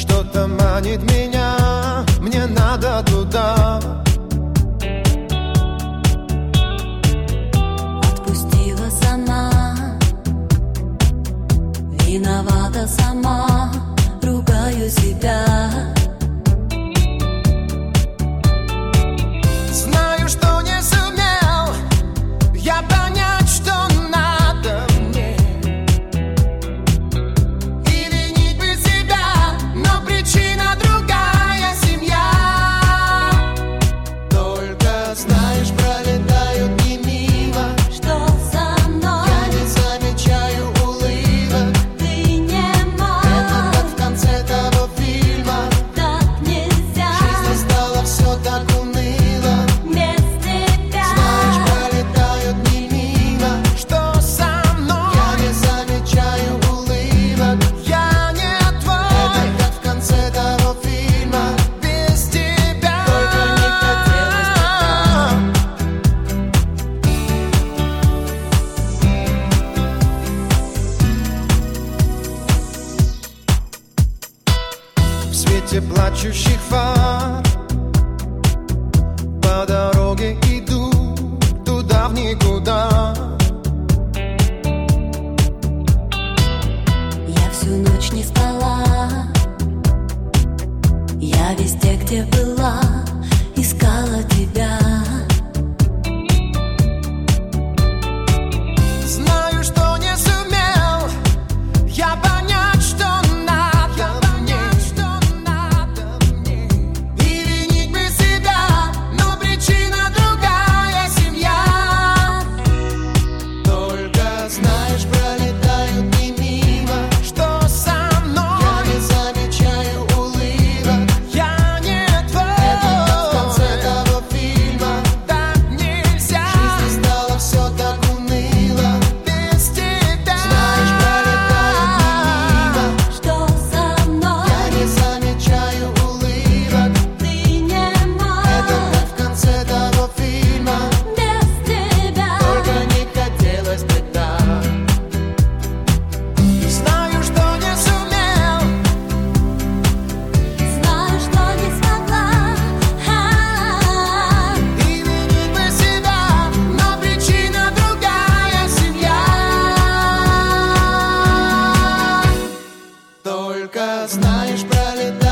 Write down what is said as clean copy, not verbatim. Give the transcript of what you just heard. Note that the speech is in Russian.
Что-то манит меня, мне надо туда. Отпустила сама, виновата сама, ругаю себя. Знаю, что не сумел я понять, что надо мне, и винить бы себя, но причина другая — семья. Только знаешь, пролетают дни мимо, Что со мной? я не замечаю улыбок. Ты не мой. Это как в конце того фильма. Так нельзя. Жизнь стала все так уныло. Без тебя. Знаешь, пролетают дни мимо. Что со мной? Я не замечаю улыбок. Я не твой. Это как в конце того фильма. Без тебя. Только не хотелось в свете плачущих фар по дороге иду туда в никуда. Я всю ночь не спала. Я везде, где была, искала тебя. Знаю, что не сумел я понять, что надо мне, и винить бы себя, но причина другая — семья. Только знаешь, пролетают дни мимо. Что со мной? Я не замечаю улыбок. Я не твой. Это как в конце того фильма. Так нельзя. Жизнь стала все так уныло. Без тебя. Знаешь, пролетают дни мимо. Что со мной? Я не замечаю улыбок. Ты не мой. Это как в конце того фильма. Без тебя. Только не хотелось бы так. Знаю, что не сумел. Знаю, что не смогла. И винить бы себя, но причина другая — семья. Только знаешь, пролетает